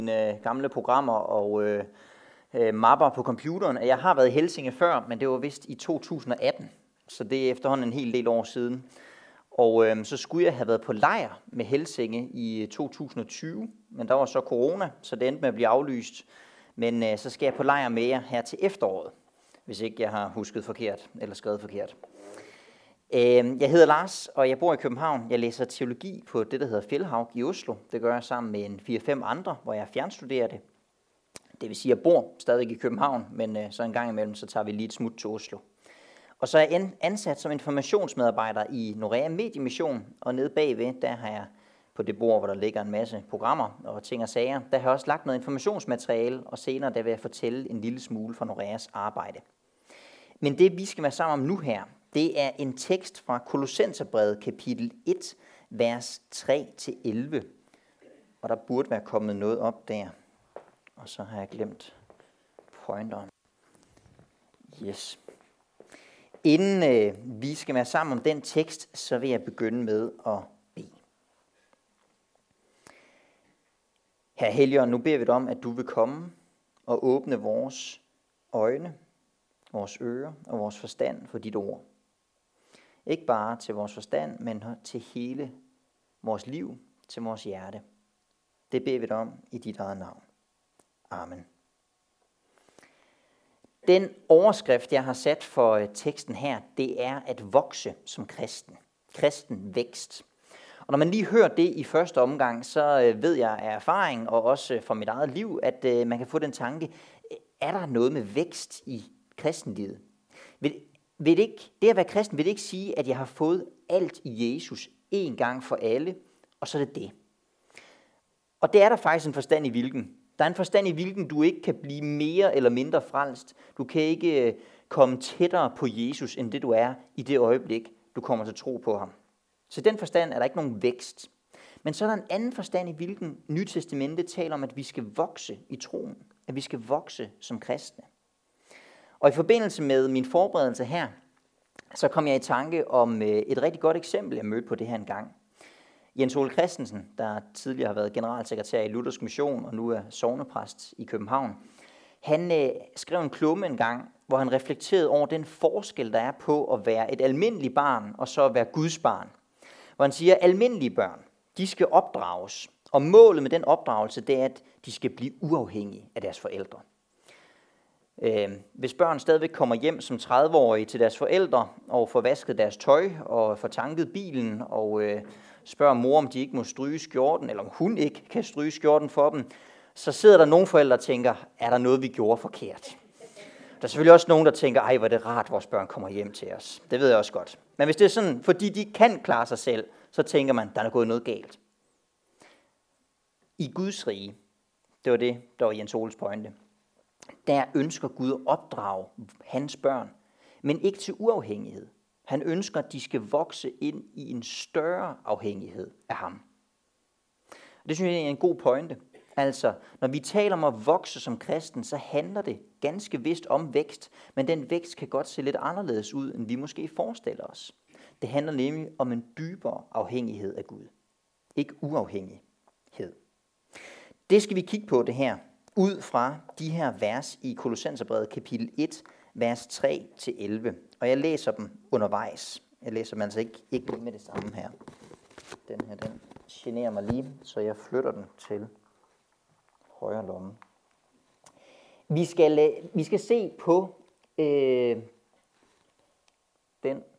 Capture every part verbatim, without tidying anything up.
mine gamle programmer og øh, øh, mapper på computeren, at jeg har været i Helsinge før, men det var vist i to tusind og atten, så det er efterhånden en hel del år siden. Og øh, så skulle jeg have været på lejr med Helsinge i to tusind og tyve, men der var så corona, så det endte med at blive aflyst. Men øh, så skal jeg på lejr med jer her til efteråret, hvis ikke jeg har husket forkert eller skrevet forkert. Jeg hedder Lars, og jeg bor i København. Jeg læser teologi på det, der hedder Fjellhaug i Oslo. Det gør jeg sammen med en fire fem andre, hvor jeg fjernstuderer det. Det vil sige, at jeg bor stadig i København, men så en gang imellem, så tager vi lige et smut til Oslo. Og så er jeg ansat som informationsmedarbejder i Norea Mediemission, og nede bagved, der har jeg på det bord, hvor der ligger en masse programmer og ting og sager, der har jeg også lagt noget informationsmateriale, og senere der vil jeg fortælle en lille smule fra Noreas arbejde. Men det, vi skal være sammen om nu her, det er en tekst fra Kolossenserbrevet kapitel et, vers tre til elleve. Og der burde være kommet noget op der. Og så har jeg glemt pointeren. Yes. Inden øh, vi skal være sammen om den tekst, så vil jeg begynde med at bede. Herre Helligånd, nu beder vi dig om, at du vil komme og åbne vores øjne, vores ører og vores forstand for dit ord. Ikke bare til vores forstand, men til hele vores liv, til vores hjerte. Det beder vi dig om i dit eget navn. Amen. Den overskrift, jeg har sat for teksten her, det er at vokse som kristen. Kristen vækst. Og når man lige hører det i første omgang, så ved jeg af erfaring, og også fra mit eget liv, at man kan få den tanke, er der noget med vækst i kristenlivet? Vil, vil det, ikke, det at være kristen, vil det ikke sige, at jeg har fået alt i Jesus en gang for alle, og så er det det. Og det er der faktisk en forstand i hvilken. Der er en forstand i hvilken du ikke kan blive mere eller mindre frelst. Du kan ikke komme tættere på Jesus, end det du er i det øjeblik, du kommer til at tro på ham. Så i den forstand er der ikke nogen vækst. Men så er der en anden forstand i hvilken Nytestamentet taler om, at vi skal vokse i troen. At vi skal vokse som kristne. Og i forbindelse med min forberedelse her, så kom jeg i tanke om et rigtig godt eksempel, jeg mødte på det her en gang. Jens Ole Christensen, der tidligere har været generalsekretær i Luthersk Mission og nu er sognepræst i København, han øh, skrev en klumme en gang, hvor han reflekterede over den forskel, der er på at være et almindeligt barn og så at være Guds barn. Hvor han siger, at almindelige børn, de skal opdrages, og målet med den opdragelse, det er, at de skal blive uafhængige af deres forældre. Hvis børn stadigvæk kommer hjem som tredive-årige til deres forældre og får vasket deres tøj og får tanket bilen og øh, spørger mor, om de ikke må stryge skjorten, eller om hun ikke kan stryge skjorten for dem, så sidder der nogle forældre og tænker, er der noget, vi gjorde forkert? Der er selvfølgelig også nogen, der tænker, ej, hvor er det rart, vores børn kommer hjem til os. Det ved jeg også godt. Men hvis det er sådan, fordi de kan klare sig selv, så tænker man, der er gået noget galt. I Guds rige, det var det, der var Jens Oles pointe, der ønsker Gud at opdrage hans børn, men ikke til uafhængighed. Han ønsker, at de skal vokse ind i en større afhængighed af ham. Det synes jeg er en god pointe. Altså, når vi taler om at vokse som kristen, så handler det ganske vist om vækst, men den vækst kan godt se lidt anderledes ud, end vi måske forestiller os. Det handler nemlig om en dybere afhængighed af Gud. Ikke uafhængighed. Det skal vi kigge på det her, ud fra de her vers i Kolossenserbrevet kapitel et, vers tre til elleve. Og jeg læser dem undervejs. Jeg læser dem altså ikke, ikke lige med det samme her. Den her, den generer mig lige, så jeg flytter den til højre lomme. Vi skal, vi skal se på øh, den.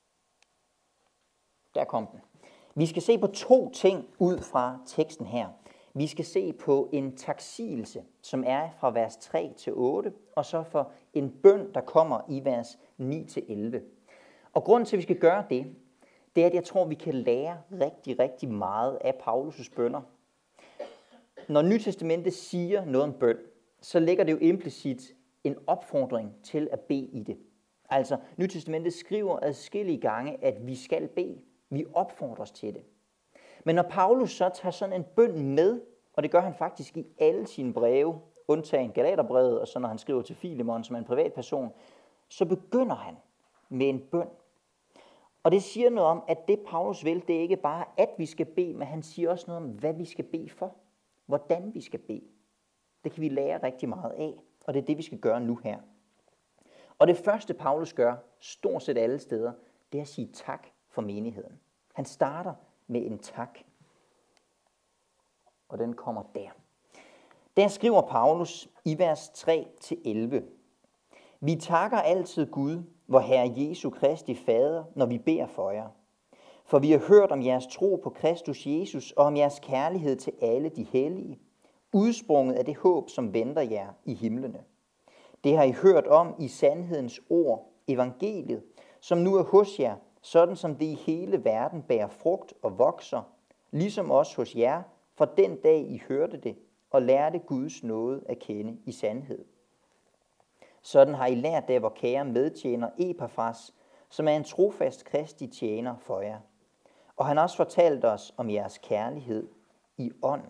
Der kom den. Vi skal se på to ting ud fra teksten her. Vi skal se på en taksigelse, som er fra vers tre til otte, og så for en bøn, der kommer i vers ni til elleve. Og grunden til, at vi skal gøre det, det er, at jeg tror, vi kan lære rigtig, rigtig meget af Paulus' bønner. Når Nytestamentet siger noget om bøn, så lægger det jo implicit en opfordring til at bede i det. Altså, Nytestamentet skriver adskillige gange, at vi skal bede. Vi opfordres til det. Men når Paulus så tager sådan en bøn med, og det gør han faktisk i alle sine breve, undtagen Galaterbrevet, og så når han skriver til Filemon som en privatperson, så begynder han med en bøn. Og det siger noget om, at det Paulus vil, det er ikke bare, at vi skal bede, men han siger også noget om, hvad vi skal bede for. hvordan vi skal bede. Det kan vi lære rigtig meget af, og det er det, vi skal gøre nu her. Og det første, Paulus gør, stort set alle steder, det er at sige tak for menigheden. Han starter med en tak. Og den kommer der. Der skriver Paulus i vers tre til elleve. Vi takker altid Gud, vor Herre Jesu Kristi Fader, når vi beder for jer. For vi har hørt om jeres tro på Kristus Jesus og om jeres kærlighed til alle de hellige, udsprunget af det håb, som venter jer i himlene. Det har I hørt om i sandhedens ord, evangeliet, som nu er hos jer, sådan som det i hele verden bærer frugt og vokser, ligesom også hos jer, fra den dag I hørte det og lærte Guds nåde at kende i sandhed. Sådan har I lært det af vor kære medtjener Epafras, som er en trofast Kristi tjener for jer. Og han har også fortalt os om jeres kærlighed i ånden.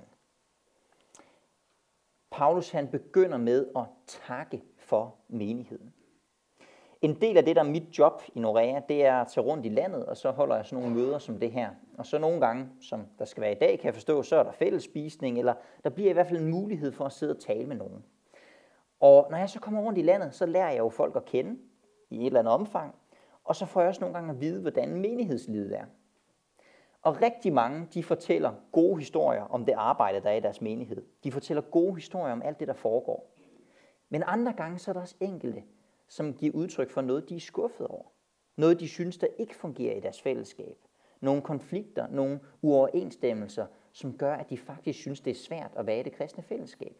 Paulus han begynder med at takke for menigheden. En del af det, der er mit job i Norea, det er at tage rundt i landet, og så holder jeg sådan nogle møder som det her. Og så nogle gange, som der skal være i dag, kan jeg forstå, så er der fællesspisning, eller der bliver i hvert fald en mulighed for at sidde og tale med nogen. Og når jeg så kommer rundt i landet, så lærer jeg jo folk at kende i et eller andet omfang, og så får jeg også nogle gange at vide, hvordan menighedslivet er. Og rigtig mange, de fortæller gode historier om det arbejde, der er i deres menighed. De fortæller gode historier om alt det, der foregår. Men andre gange, så er der også enkelte, som giver udtryk for noget, de er skuffet over. Noget, de synes, der ikke fungerer i deres fællesskab. Nogle konflikter, nogle uoverensstemmelser, som gør, at de faktisk synes, det er svært at være i det kristne fællesskab.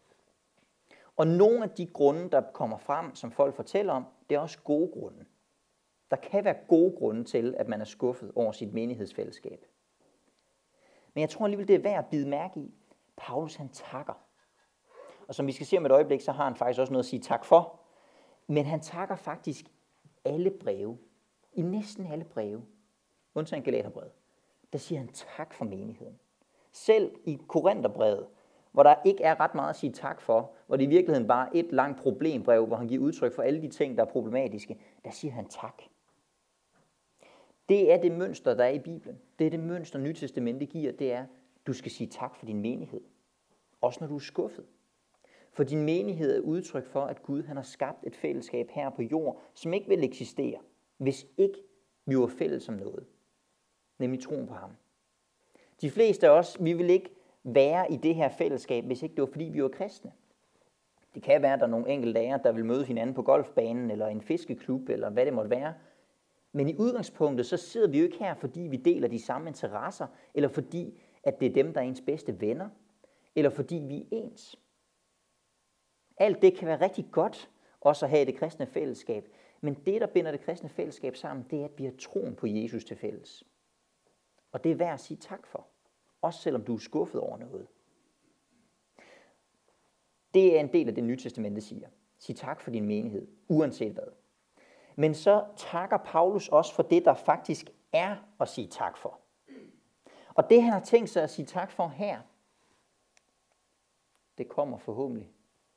Og nogle af de grunde, der kommer frem, som folk fortæller om, det er også gode grunde. Der kan være gode grunde til, at man er skuffet over sit menighedsfællesskab. Men jeg tror alligevel, det er værd at bide mærke i. Paulus han takker. Og som vi skal se om et øjeblik, så har han faktisk også noget at sige tak for. Men han takker faktisk alle breve. I næsten alle breve. Undtagen Galaterbrevet. Der siger han tak for menigheden. Selv i Korintherbrevet, hvor der ikke er ret meget at sige tak for, hvor det i virkeligheden bare er et langt problembrev, hvor han giver udtryk for alle de ting, der er problematiske, der siger han tak. Det er det mønster, der er i Bibelen. Det er det mønster, Nye Testamentet giver, det er, du skal sige tak for din menighed. Også når du er skuffet. For din menighed er udtryk for, at Gud han har skabt et fællesskab her på jord, som ikke vil eksistere, hvis ikke vi var fælles om noget. Nemlig troen på ham. De fleste af os, vi vil ikke være i det her fællesskab, hvis ikke det var fordi vi var kristne. Det kan være, at der er nogle enkelte af jer, der vil møde hinanden på golfbanen, eller en fiskeklub, eller hvad det måtte være. Men i udgangspunktet, så sidder vi jo ikke her, fordi vi deler de samme interesser, eller fordi, at det er dem, der er ens bedste venner, eller fordi vi er ens. Alt det kan være rigtig godt, også at have det kristne fællesskab. Men det, der binder det kristne fællesskab sammen, det er, at vi har troen på Jesus til fælles. Og det er værd at sige tak for. Også selvom du er skuffet over noget. Det er en del af det Nye Testamentet siger. Sig tak for din menighed, uanset hvad. Men så takker Paulus også for det, der faktisk er at sige tak for. Og det, han har tænkt sig at sige tak for her, det kommer forhåbentlig.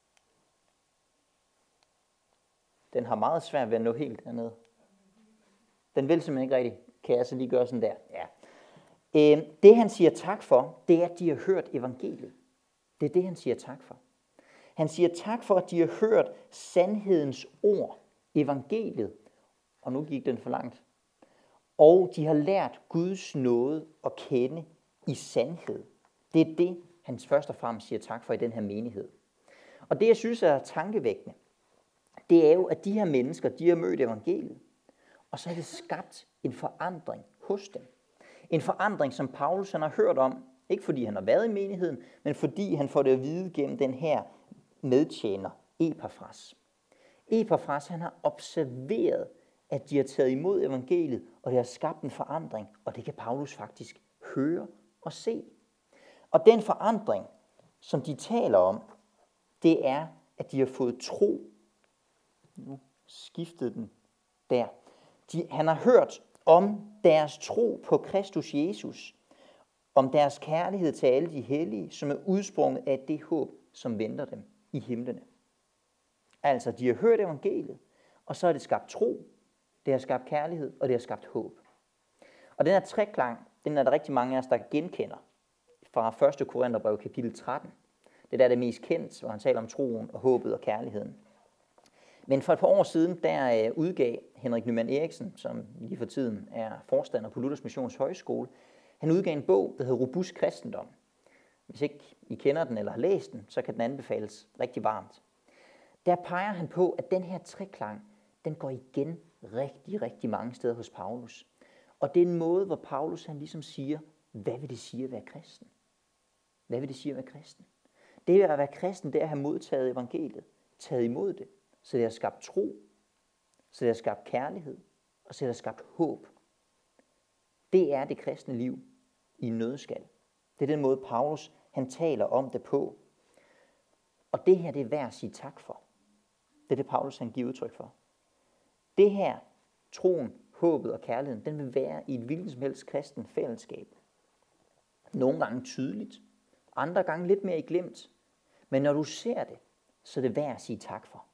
Den har meget svært ved at nå helt dernede. Den vil simpelthen ikke rigtig. Kan jeg så lige gøre sådan der? Ja. Det, han siger tak for, det er, at de har hørt evangeliet. Det er det, han siger tak for. Han siger tak for, at de har hørt sandhedens ord, evangeliet. Og nu gik den for langt. Og de har lært Guds nåde at kende i sandhed. Det er det, han først og fremmest siger tak for i den her menighed. Og det, jeg synes er tankevækkende, det er jo, at de her mennesker, de har mødt evangeliet. Og så er det skabt en forandring hos dem. En forandring, som Paulus han har hørt om, ikke fordi han har været i menigheden, men fordi han får det at vide gennem den her medtjener, Epafras. Epafras, han har observeret, at de har taget imod evangeliet, og det har skabt en forandring, og det kan Paulus faktisk høre og se. Og den forandring, som de taler om, det er, at de har fået tro. Nu skiftede den der. De, han har hørt om deres tro på Kristus Jesus, om deres kærlighed til alle de hellige, som er udsprunget af det håb, som venter dem i himlene. Altså, de har hørt evangeliet, og så har det skabt tro, det har skabt kærlighed, og det har skabt håb. Og den her treklang, den er der rigtig mange af os, der genkender fra første Korintherbrev kapitel tretten. Det der er det mest kendt, hvor han taler om troen og håbet og kærligheden. Men for et par år siden, der udgav Henrik Nyman Eriksen, som lige for tiden er forstander på Luthers Missions Højskole, han udgav en bog, der hedder Robust Kristendom. Hvis ikke I kender den eller har læst den, så kan den anbefales rigtig varmt. Der peger han på, at den her treklang, den går igen rigtig, rigtig mange steder hos Paulus. Og det er en måde, hvor Paulus han ligesom siger, hvad vil det sige at være kristen? Hvad vil det sige at være kristen? Det at være kristen, det er at have modtaget evangeliet, taget imod det, så det har skabt tro, så det har skabt kærlighed, og så det har skabt håb. Det er det kristne liv i en nøddeskal. Det er den måde, Paulus han taler om det på. Og det her, det er værd at sige tak for. Det er det, Paulus han giver udtryk for. Det her, troen, håbet og kærligheden, den vil være i et hvilket som helst kristen fællesskab. Nogle gange tydeligt, andre gange lidt mere i glemt. Men når du ser det, så er det værd at sige tak for.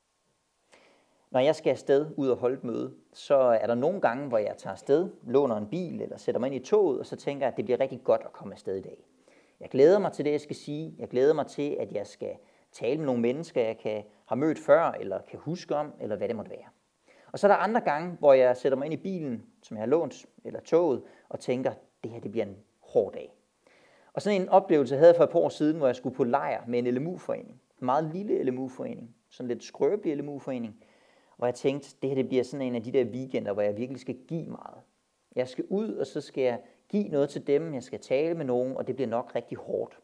Når jeg skal afsted ud og holde et møde, så er der nogle gange, hvor jeg tager afsted, låner en bil eller sætter mig ind i toget, og så tænker jeg, at det bliver rigtig godt at komme afsted i dag. Jeg glæder mig til det, jeg skal sige. Jeg glæder mig til, at jeg skal tale med nogle mennesker, jeg kan have mødt før, eller kan huske om, eller hvad det måtte være. Og så er der andre gange, hvor jeg sætter mig ind i bilen, som jeg har lånt, eller toget, og tænker, det her det bliver en hård dag. Og sådan en oplevelse havde jeg for et par år siden, hvor jeg skulle på lejr med en L M U-forening. En meget lille L M U-forening, sådan lidt skrøbelig L M U-forening, hvor jeg tænkte, det her det bliver sådan en af de der weekender, hvor jeg virkelig skal give meget. Jeg skal ud, og så skal jeg give noget til dem, jeg skal tale med nogen, og det bliver nok rigtig hårdt.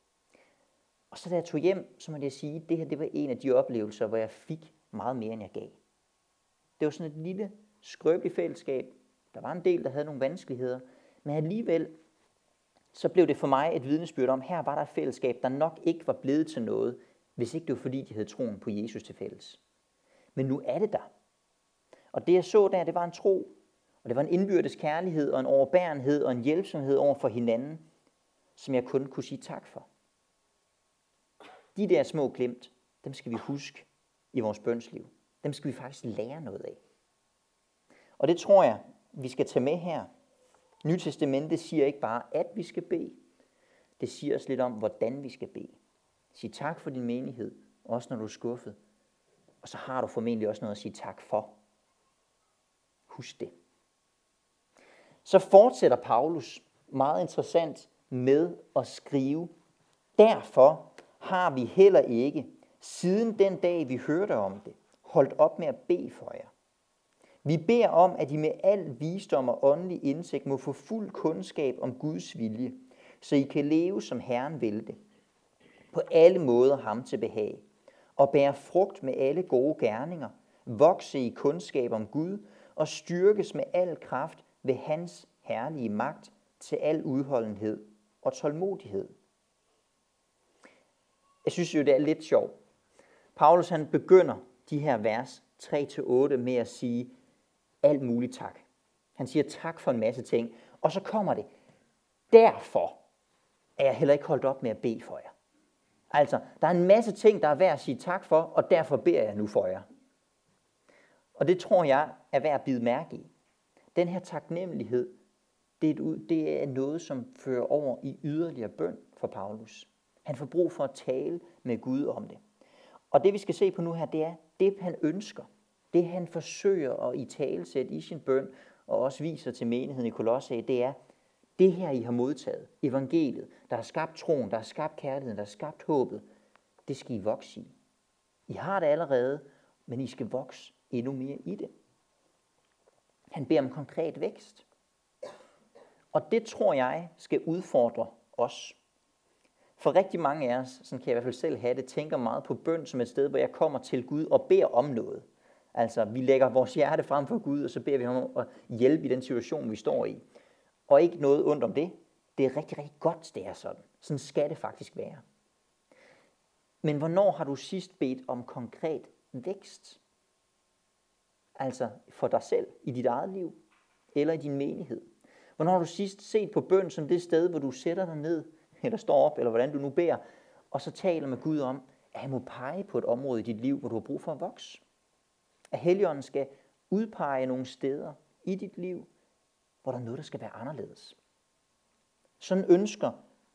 Og så da jeg tog hjem, så måtte jeg sige, at det her det var en af de oplevelser, hvor jeg fik meget mere, end jeg gav. Det var sådan et lille, skrøbeligt fællesskab. Der var en del, der havde nogle vanskeligheder, men alligevel så blev det for mig et vidnesbyrd om, her var der et fællesskab, der nok ikke var blevet til noget, hvis ikke det var fordi, de havde troen på Jesus til fælles. Men nu er det der. Og det jeg så der, det var en tro, og det var en indbyrdes kærlighed og en overbærenhed og en hjælpsomhed over for hinanden, som jeg kun kunne sige tak for. De der små glimt, dem skal vi huske i vores bønsliv. Dem skal vi faktisk lære noget af. Og det tror jeg, vi skal tage med her. Nytestamentet siger ikke bare, at vi skal bede. Det siger os lidt om, hvordan vi skal bede. Sig tak for din menighed, også når du er skuffet. Og så har du formentlig også noget at sige tak for. Husk det. Så fortsætter Paulus meget interessant med at skrive, derfor har vi heller ikke, siden den dag vi hørte om det, holdt op med at bede for jer. Vi beder om, at I med al visdom og åndelig indsigt må få fuld kundskab om Guds vilje, så I kan leve som Herren vil det. På alle måder ham til behag, og bære frugt med alle gode gerninger, vokse i kundskab om Gud, og styrkes med al kraft ved hans herlige magt til al udholdenhed og tålmodighed. Jeg synes jo, det er lidt sjovt. Paulus han begynder de her vers tre til otte med at sige alt muligt tak. Han siger tak for en masse ting, og så kommer det. Derfor er jeg heller ikke holdt op med at bede for jer. Altså, der er en masse ting, der er værd at sige tak for, og derfor beder jeg nu for jer. Og det tror jeg er værd at bide mærke i. Den her taknemmelighed, det er, et, det er noget, som fører over i yderligere bøn for Paulus. Han får brug for at tale med Gud om det. Og det vi skal se på nu her, det er det han ønsker. Det han forsøger at italesætte i sin bøn, og også viser til menigheden i Kolossae, det er det her I har modtaget. Evangeliet, der har skabt troen, der har skabt kærligheden, der har skabt håbet. Det skal I vokse i. I har det allerede, men I skal vokse endnu mere i det. Han beder om konkret vækst. Og det tror jeg skal udfordre os. For rigtig mange af os, sådan kan jeg i hvert fald selv have det, tænker meget på bøn som et sted, hvor jeg kommer til Gud og beder om noget. Altså, vi lægger vores hjerte frem for Gud, og så beder vi ham om at hjælpe i den situation, vi står i. Og ikke noget ondt om det. Det er rigtig, rigtig godt, det er sådan. Sådan skal det faktisk være. Men hvornår har du sidst bedt om konkret vækst? Altså for dig selv, i dit eget liv, eller i din menighed. Hvornår har du sidst set på bøn som det sted, hvor du sætter dig ned, eller står op, eller hvordan du nu beder, og så taler med Gud om, at han må pege på et område i dit liv, hvor du har brug for at vokse. At Helligånden skal udpege nogle steder i dit liv, hvor der er noget, der skal være anderledes. Sådan ønsker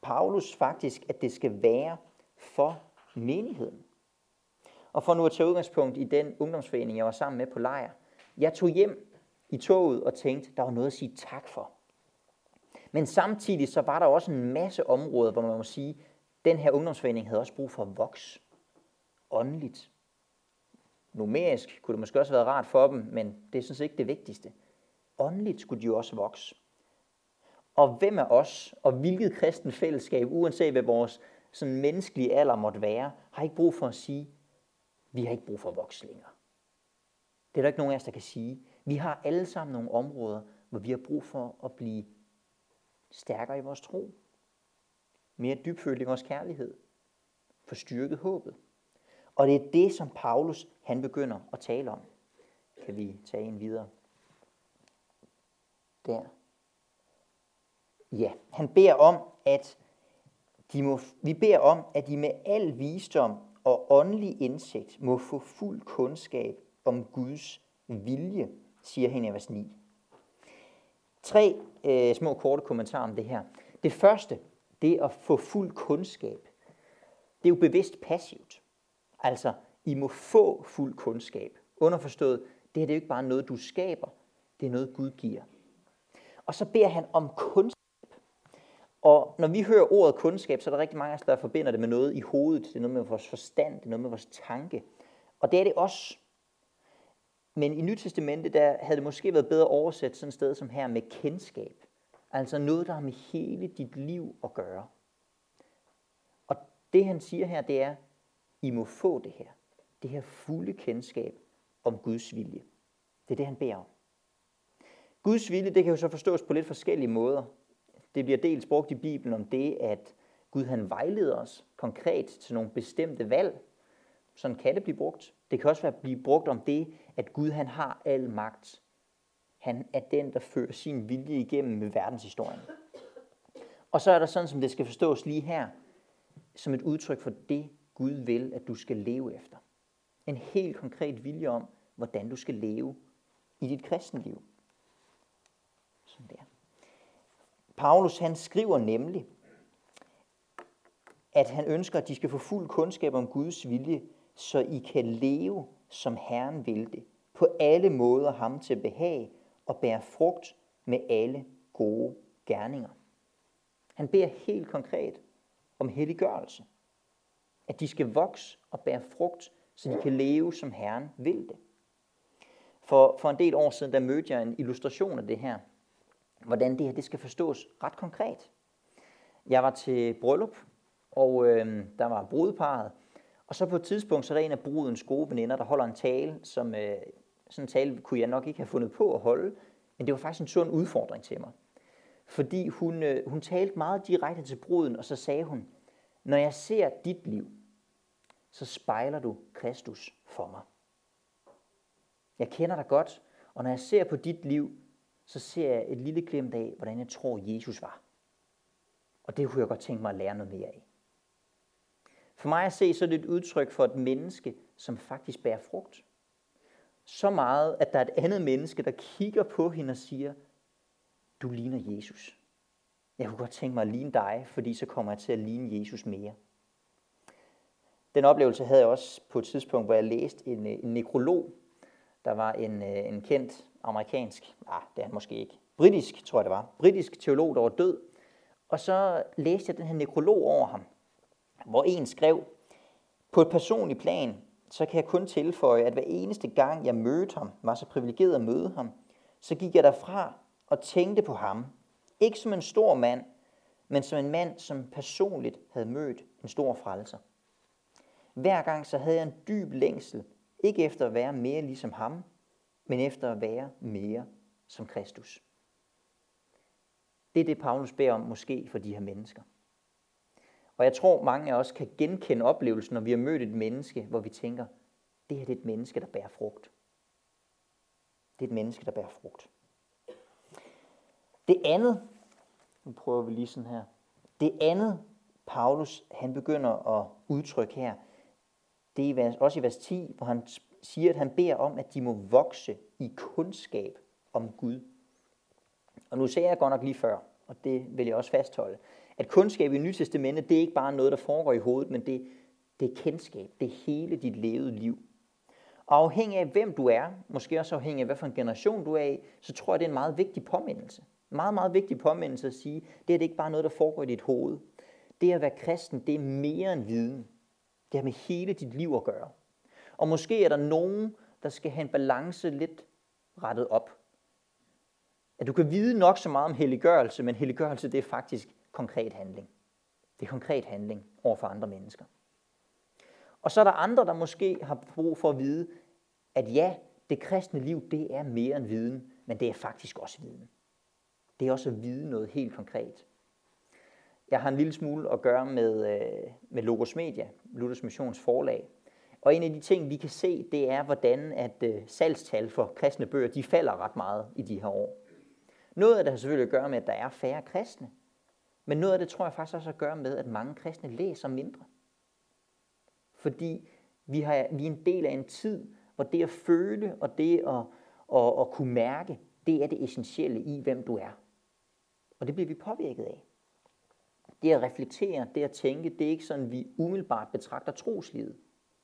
Paulus faktisk, at det skal være for menigheden. Og for nu at tage udgangspunkt i den ungdomsforening, jeg var sammen med på lejr. Jeg tog hjem i toget og tænkte, der var noget at sige tak for. Men samtidig så var der også en masse områder, hvor man må sige, den her ungdomsforening havde også brug for at vokse åndeligt. Numerisk kunne det måske også have været rart for dem, men det er sådan set ikke det vigtigste. Åndeligt skulle de jo også vokse. Og hvem af os, og hvilket kristen fællesskab, uanset hvad vores sådan menneskelige alder måtte være, har ikke brug for at sige, vi har ikke brug for at vokse længere. Det er der ikke nogen af os, der kan sige. Vi har alle sammen nogle områder, hvor vi har brug for at blive stærkere i vores tro. Mere dybfølt i vores kærlighed. For styrket håbet. Og det er det, som Paulus han begynder at tale om. Kan vi tage en videre? Der. Ja, han beder om, at de må, vi beder om, at de med al visdom og åndelig indsigt må få fuld kundskab om Guds vilje, siger han i vers ni. Tre øh, små korte kommentarer om det her. Det første, det at få fuld kundskab, det er jo bevidst passivt. Altså, I må få fuld kundskab. Underforstået, det her det er jo ikke bare noget, du skaber, det er noget, Gud giver. Og så beder han om kundskab. Og når vi hører ordet kundskab, så er der rigtig mange af os, der forbinder det med noget i hovedet. Det er noget med vores forstand, det er noget med vores tanke. Og det er det også. Men i Nyt Testamentet, der havde det måske været bedre oversat sådan et sted som her med kendskab. Altså noget, der har med hele dit liv at gøre. Og det han siger her, det er, I må få det her. Det her fulde kendskab om Guds vilje. Det er det, han beder om. Guds vilje, det kan jo så forstås på lidt forskellige måder. Det bliver dels brugt i Bibelen om det, at Gud han vejleder os konkret til nogle bestemte valg. Sådan kan det blive brugt. Det kan også være blive brugt om det, at Gud han har al magt. Han er den, der fører sin vilje igennem med verdenshistorien. Og så er der sådan, som det skal forstås lige her, som et udtryk for det, Gud vil, at du skal leve efter. En helt konkret vilje om, hvordan du skal leve i dit kristenliv. Sådan der. Paulus han skriver nemlig, at han ønsker, at de skal få fuld kundskab om Guds vilje, så I kan leve, som Herren vil det, på alle måder ham til behag og bære frugt med alle gode gerninger. Han beder helt konkret om helliggørelse. At de skal vokse og bære frugt, så de kan leve, som Herren vil det. For, for en del år siden, der mødte jeg en illustration af det her. Hvordan det her det skal forstås ret konkret. Jeg var til bryllup, og øh, der var brudeparret. Og så på et tidspunkt, så er der en af brudens gode veninder, der holder en tale, som øh, sådan en tale kunne jeg nok ikke have fundet på at holde. Men det var faktisk en sådan udfordring til mig. Fordi hun, øh, hun talte meget direkte til bruden, og så sagde hun, når jeg ser dit liv, så spejler du Kristus for mig. Jeg kender dig godt, og når jeg ser på dit liv, så ser jeg et lille glimt af, hvordan jeg tror, Jesus var. Og det kunne jeg godt tænke mig at lære noget mere af. For mig at se, så er det et udtryk for et menneske, som faktisk bærer frugt. Så meget, at der er et andet menneske, der kigger på hende og siger, du ligner Jesus. Jeg kunne godt tænke mig at ligne dig, fordi så kommer jeg til at ligne Jesus mere. Den oplevelse havde jeg også på et tidspunkt, hvor jeg læste en, en nekrolog. Der var en, en kendt amerikansk, ah, det er han måske ikke, britisk tror jeg det var, britisk teolog, der var død. Og så læste jeg den her nekrolog over ham, hvor en skrev, på et personligt plan, så kan jeg kun tilføje, at hver eneste gang jeg mødte ham, var så privilegeret at møde ham, så gik jeg derfra og tænkte på ham, ikke som en stor mand, men som en mand, som personligt havde mødt en stor frelser. Hver gang så havde jeg en dyb længsel, ikke efter at være mere ligesom ham, men efter at være mere som Kristus. Det er det, Paulus beder om måske for de her mennesker. Og jeg tror, mange af os kan genkende oplevelsen, når vi har mødt et menneske, hvor vi tænker, det her det er et menneske, der bærer frugt. Det er et menneske, der bærer frugt. Det andet, nu prøver vi lige sådan her, det andet, Paulus han begynder at udtrykke her, det er også i vers ti, hvor han siger, at han beder om, at de må vokse i kundskab om Gud. Og nu sagde jeg godt nok lige før, og det vil jeg også fastholde, At kundskab i Nye Testamentet, det er ikke bare noget, der foregår i hovedet, men det, det er kendskab. Det er hele dit levede liv. Og afhængig af, hvem du er, måske også afhængig af, hvad for en generation du er i, så tror jeg, det er en meget vigtig påmindelse. En meget, meget vigtig påmindelse at sige, det er det ikke bare noget, der foregår i dit hoved. Det at være kristen, det er mere end viden. Det har med hele dit liv at gøre. Og måske er der nogen, der skal have en balance lidt rettet op. At du kan vide nok så meget om helliggørelse, men helliggørelse, det er faktisk konkret handling. Det er konkret handling over for andre mennesker. Og så er der andre, der måske har brug for at vide, at ja, det kristne liv, det er mere end viden, men det er faktisk også viden. Det er også at vide noget helt konkret. Jeg har en lille smule at gøre med, med Logos Media, Luthers Missions forlag. Og en af de ting, vi kan se, det er, hvordan at salgstal for kristne bøger, de falder ret meget i de her år. Noget af det har selvfølgelig at gøre med, at der er færre kristne. Men noget af det tror jeg faktisk også at gøre med, at mange kristne læser mindre. Fordi vi, har, vi er en del af en tid, hvor det at føle og det at, at, at kunne mærke, det er det essentielle i, hvem du er. Og det bliver vi påvirket af. Det at reflektere, det at tænke, det er ikke sådan, vi umiddelbart betragter troslivet.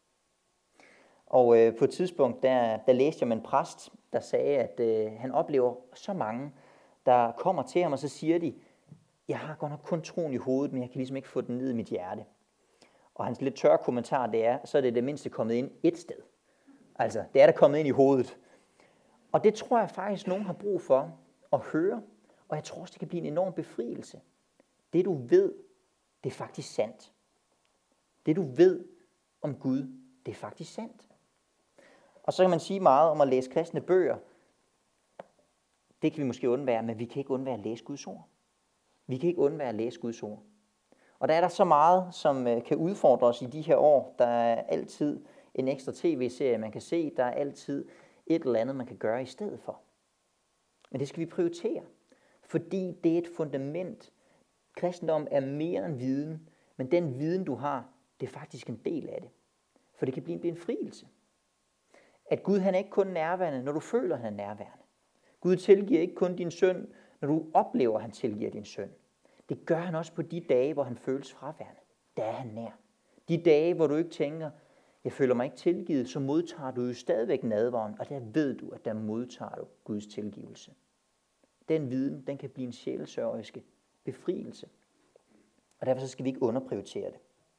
Og øh, på et tidspunkt, der, der læste jeg med en præst, der sagde, at øh, han oplever så mange, der kommer til ham, og så siger de, jeg har godt nok kun troen i hovedet, men jeg kan ligesom ikke få den ned i mit hjerte. Og hans lidt tørre kommentar, det er, så er det det mindste kommet ind et sted. Altså, det er der kommet ind i hovedet. Og det tror jeg faktisk, nogen har brug for at høre, og jeg tror også, det kan blive en enorm befrielse. Det du ved, det er faktisk sandt. Det du ved om Gud, det er faktisk sandt. Og så kan man sige meget om at læse kristne bøger. Det kan vi måske undvære, men vi kan ikke undvære at læse Guds ord. Vi kan ikke undvære at læse Guds ord. Og der er der så meget, som kan udfordre os i de her år. Der er altid en ekstra tv-serie, man kan se. Der er altid et eller andet, man kan gøre i stedet for. Men det skal vi prioritere, fordi det er et fundament. Kristendom er mere end viden, men den viden, du har, det er faktisk en del af det. For det kan blive en befrielse. At Gud han er ikke kun nærværende, når du føler, han er nærværende. Gud tilgiver ikke kun din synd, når du oplever, at han tilgiver din synd. Det gør han også på de dage, hvor han føles fraværende. Der er han nær. De dage, hvor du ikke tænker, jeg føler mig ikke tilgivet, så modtager du jo stadigvæk nadveren, og der ved du, at der modtager du Guds tilgivelse. Den viden, den kan blive en sjælesørgeriske befrielse. Og derfor så skal vi ikke underprioritere det.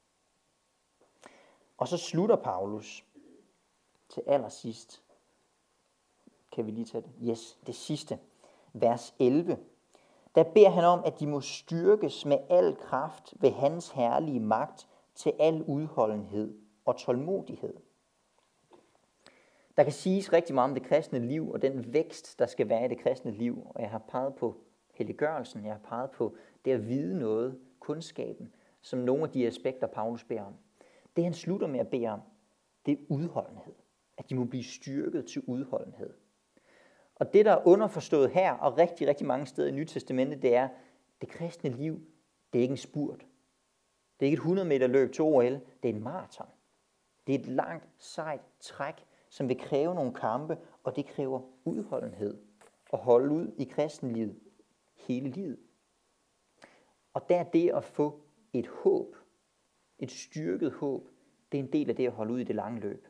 Og så slutter Paulus til allersidst. Kan vi lige tage det? Yes, det sidste. Vers elleve. Der beder han om, at de må styrkes med al kraft ved hans herlige magt til al udholdenhed og tålmodighed. Der kan siges rigtig meget om det kristne liv og den vækst, der skal være i det kristne liv. Og jeg har peget på helliggørelsen, jeg har peget på det at vide noget, kundskaben, som nogle af de aspekter, Paulus beder om. Det han slutter med at bede om, det er udholdenhed. At de må blive styrket til udholdenhed. Og det, der er underforstået her, og rigtig, rigtig mange steder i Nye Testamentet, det er, det kristne liv, det er ikke en spurt. Det er ikke et hundrede meter løb til O L, det er en maraton. Det er et langt, sejt træk, som vil kræve nogle kampe, og det kræver udholdenhed. At holde ud i kristenlivet hele livet. Og der er det at få et håb, et styrket håb, det er en del af det at holde ud i det lange løb.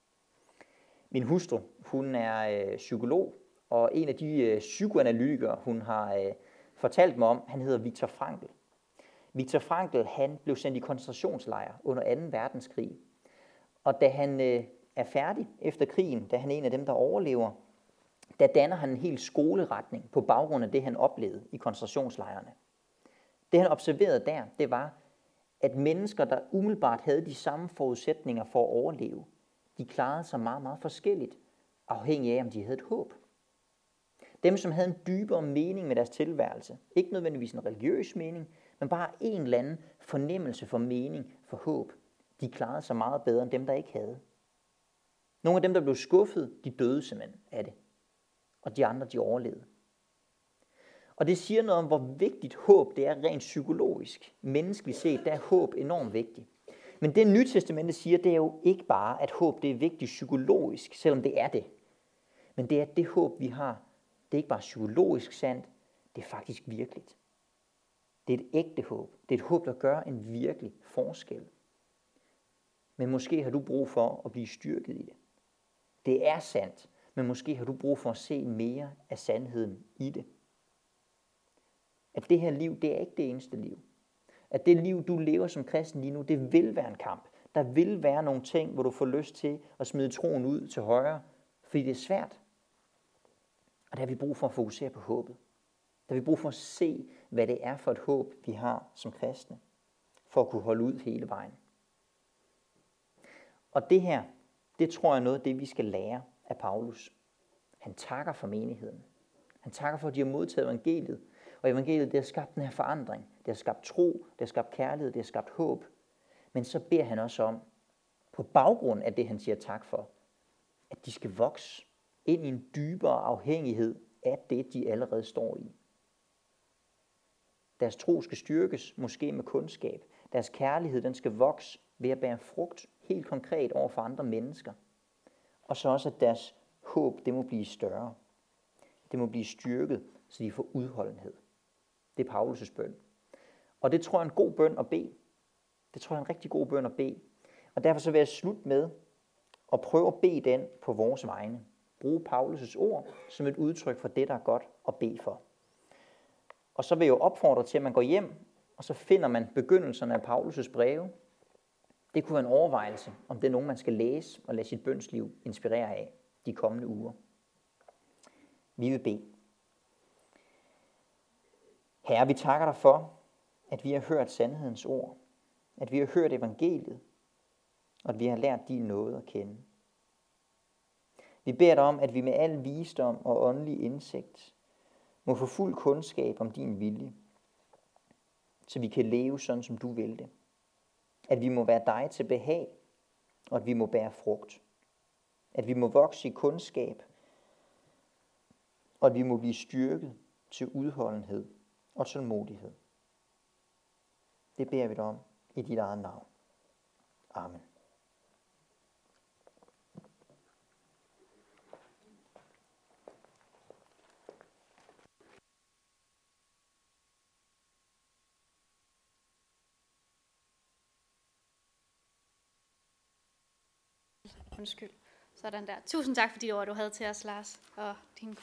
Min hustru, hun er øh, psykolog, og en af de øh, psykoanalytikere, hun har øh, fortalt mig om, han hedder Viktor Frankl. Viktor Frankl, han blev sendt i koncentrationslejr under anden verdenskrig. Og da han øh, er færdig efter krigen, da han er en af dem, der overlever, der danner han en hel skoleretning på baggrund af det, han oplevede i koncentrationslejrene. Det han observerede der, det var, at mennesker, der umiddelbart havde de samme forudsætninger for at overleve, de klarede sig meget, meget forskelligt, afhængig af, om de havde et håb. Dem, som havde en dybere mening med deres tilværelse, ikke nødvendigvis en religiøs mening, men bare en eller anden fornemmelse for mening, for håb, de klarede sig meget bedre end dem, der ikke havde. Nogle af dem, der blev skuffet, de døde simpelthen af det. Og de andre, de overlevede. Og det siger noget om, hvor vigtigt håb det er rent psykologisk. Menneskeligt set, der er håb enormt vigtigt. Men det Nye Testamentet siger, det er jo ikke bare, at håb det er vigtigt psykologisk, selvom det er det. Men det er, at det håb, vi har, det er ikke bare psykologisk sandt, det er faktisk virkeligt. Det er et ægte håb. Det er et håb, der gør en virkelig forskel. Men måske har du brug for at blive styrket i det. Det er sandt, men måske har du brug for at se mere af sandheden i det. At det her liv, det er ikke det eneste liv. At det liv, du lever som kristen lige nu, det vil være en kamp. Der vil være nogle ting, hvor du får lyst til at smide troen ud til højre, fordi det er svært. Og der har vi brug for at fokusere på håbet. Der har vi brug for at se, hvad det er for et håb, vi har som kristne, for at kunne holde ud hele vejen. Og det her, det tror jeg er noget af det, vi skal lære af Paulus. Han takker for menigheden. Han takker for, at de har modtaget evangeliet. Og evangeliet, det har skabt den her forandring. Det har skabt tro, det har skabt kærlighed, det har skabt håb. Men så beder han også om, på baggrund af det, han siger tak for, at de skal vokse ind i en dybere afhængighed af det, de allerede står i. Deres tro skal styrkes, måske med kundskab. Deres kærlighed, den skal vokse ved at bære frugt helt konkret over for andre mennesker. Og så også, at deres håb, det må blive større. Det må blive styrket, så de får udholdenhed. Det er Paulus' bøn. Og det tror jeg er en god bøn at bede. Det tror jeg er en rigtig god bøn at bede. Og derfor så vil jeg slutte med at prøve at bede den på vores vegne. Bruge Paulus' ord som et udtryk for det, der er godt at bede for. Og så vil jeg jo opfordre til, at man går hjem, og så finder man begyndelserne af Paulus' breve. Det kunne være en overvejelse, om det er nogen, man skal læse og lade sit bønsliv inspirere af de kommende uger. Vi vil bede. Herre, vi takker dig for, at vi har hørt sandhedens ord, at vi har hørt evangeliet, og at vi har lært din nåde at kende. Vi beder dig om, at vi med al visdom og åndelig indsigt må få fuld kundskab om din vilje, så vi kan leve sådan, som du vil det. At vi må være dig til behag, og at vi må bære frugt. At vi må vokse i kundskab, og at vi må blive styrket til udholdenhed og tålmodighed. Det beder vi dig om i dit eget navn. Amen. Undskyld. Sådan der. Tusind tak for de ord, du havde til os, Lars, og din